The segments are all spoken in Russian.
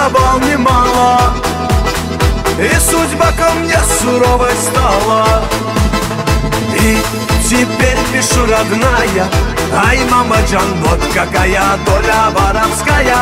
давал немало, и судьба ко мне суровой стала. И теперь пишу, родная: ай, мамаджан, вот какая доля воровская.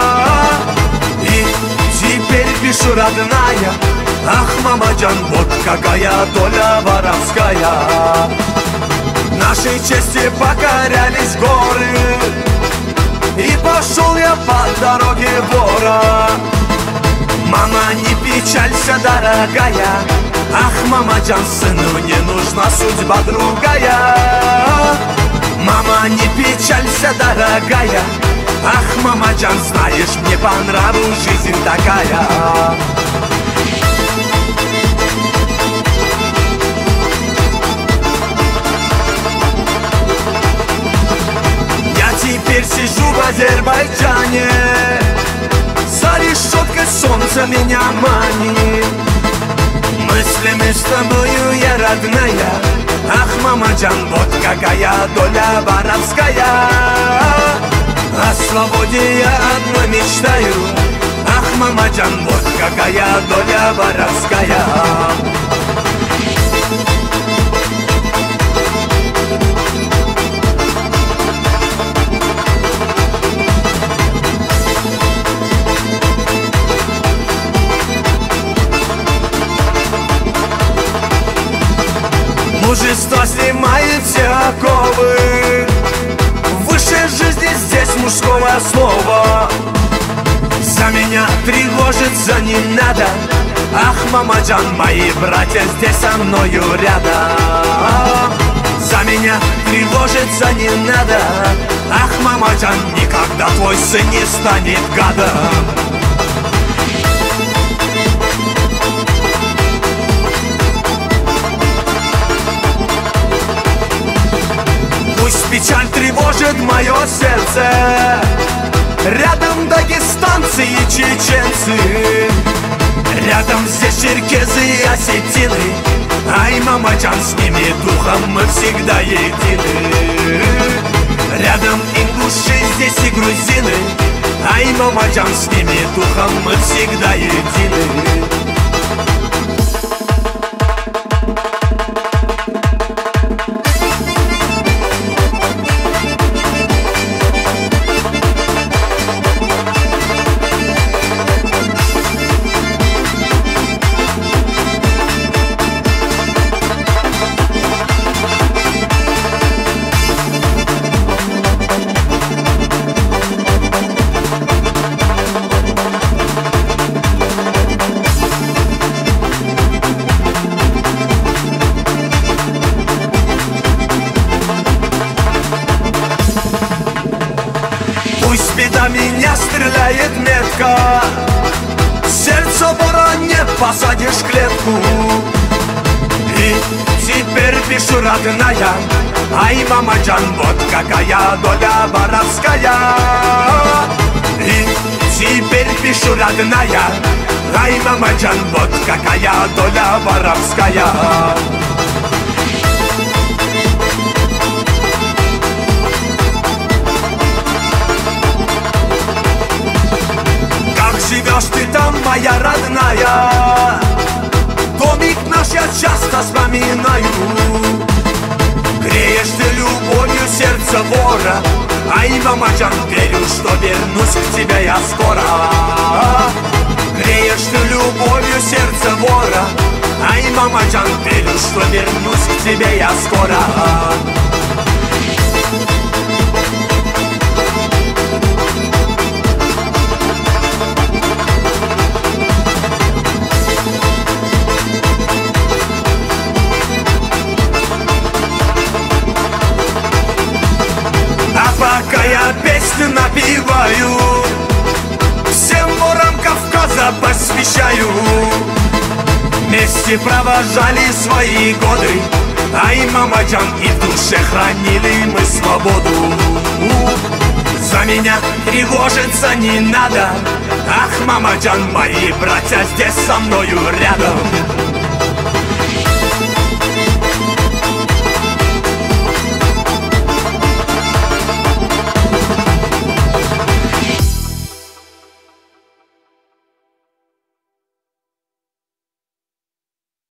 И теперь пишу, родная: ах, мамаджан, вот какая доля воровская. Нашей чести покорялись горы, и пошел я по дороге вора. Мама, не печалься, дорогая, ах, мамаджан, сыну не нужна судьба другая. Мама, не печалься, дорогая, ах, мамаджан, знаешь, мне по нраву жизнь такая. Теперь сижу в Азербайджане, за решеткой солнце меня манит. Мыслями с тобою я, родная, ах, мамаджан, вот какая доля воровская. О свободе я одно мечтаю, ах, мамаджан, вот какая доля воровская. Мужество снимает все оковы, в высшей жизни здесь мужского слова. За меня тревожиться не надо, ах, мамаджан, мои братья здесь со мною рядом. За меня тревожиться не надо, ах, мамаджан, никогда твой сын не станет гадом. Печаль тревожит мое сердце, рядом дагестанцы и чеченцы, рядом здесь черкезы и осетины. Ай, мамаджан, с ними духом мы всегда едины. Рядом ингуши, здесь и грузины. Ай, мамаджан, с ними духом мы всегда едины. Пусть беда меня стреляет метко, сердце вора не посадишь в клетку. И теперь пишу, родная: ай, мамаджан, вот какая доля воровская. И теперь пишу, родная: ай, мамаджан, вот какая доля воровская. Живешь ты там, моя родная, домик наш я часто вспоминаю. Греешь ты любовью сердце вора, ай, мамаджан, верю, что вернусь к тебе я скоро. Греешь ты любовью сердце вора, ай, мамаджан, верю, что вернусь к тебе я скоро. Пока я песню напеваю, всем ворам Кавказа посвящаю. Вместе провожали свои годы, ай, мамаджан, и в душе хранили мы свободу. За меня тревожиться не надо, ах, мамаджан, мои братья здесь со мною рядом.